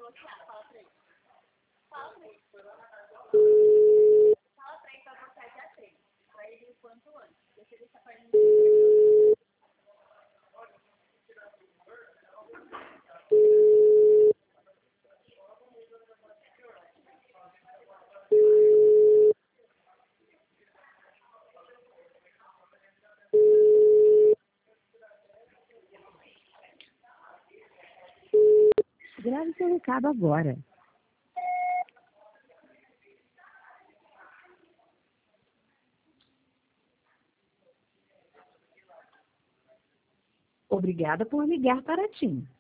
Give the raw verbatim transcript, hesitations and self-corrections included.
Grave seu recado agora. Obrigada por ligar para a TIM.